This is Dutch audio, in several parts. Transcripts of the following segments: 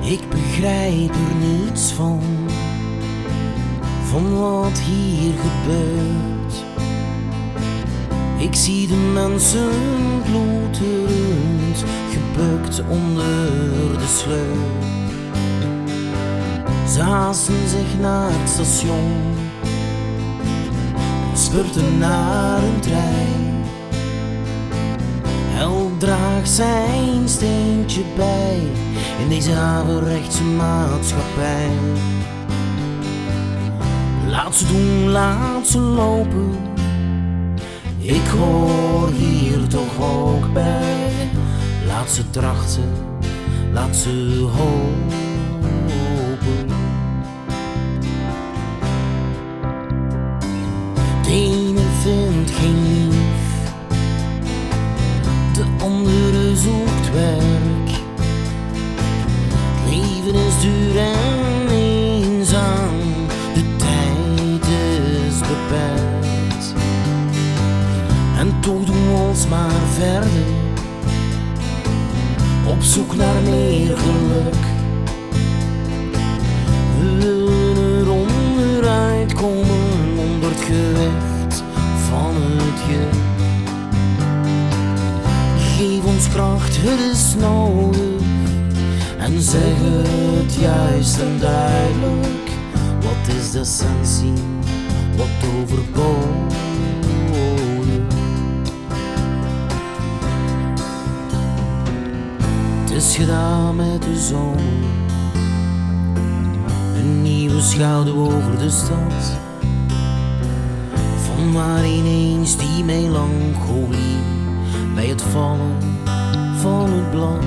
Ik begrijp er niets van wat hier gebeurt. Ik zie de mensen bloederend, gebukt onder de sleur. Ze haasten zich naar het station, spurten naar een trein. Elk draagt zijn steentje bij in deze averechtse maatschappij. Laat ze doen, laat ze lopen, ik hoor hier toch ook bij. Laat ze trachten, laat ze hopen. De ene vindt geen lief, de andere zoekt werk. Leven is duur en eenzaam, de tijd is beperkt. En toch doen we ons maar verder, op zoek naar meer geluk. We willen er onderuit komen, onder het gewicht van het juk. Geef ons kracht, het is nodig, en zeg het juist en duidelijk. Wat is de essentie, wat overbodig? Het is gedaan met de zomer, een nieuwe schouder over de stad. Van waar ineens die melancholie bij het vallen van het blad.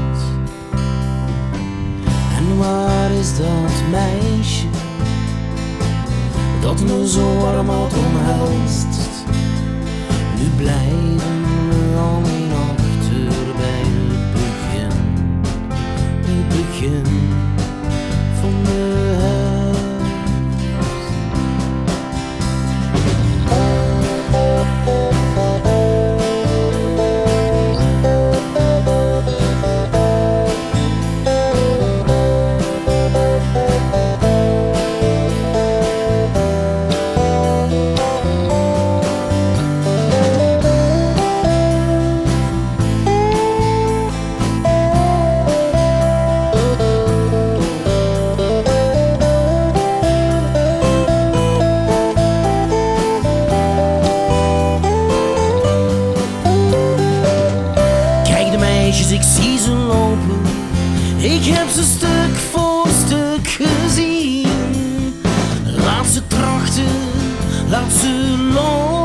En waar is dat meisje dat me zo warm had omhelst? Nu blijven we alleen achter bij het begin van de herfst. Ik zie ze lopen, ik heb ze stuk voor stuk gezien. Laat ze trachten, laat ze lopen.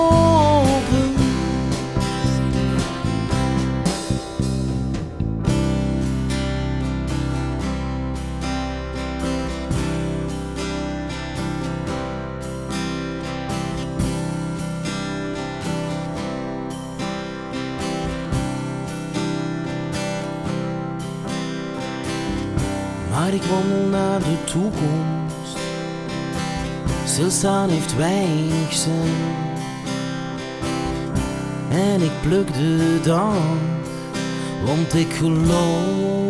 Maar ik wandel naar de toekomst, stilstaan heeft weinig zin. En ik pluk de dag, want ik geloof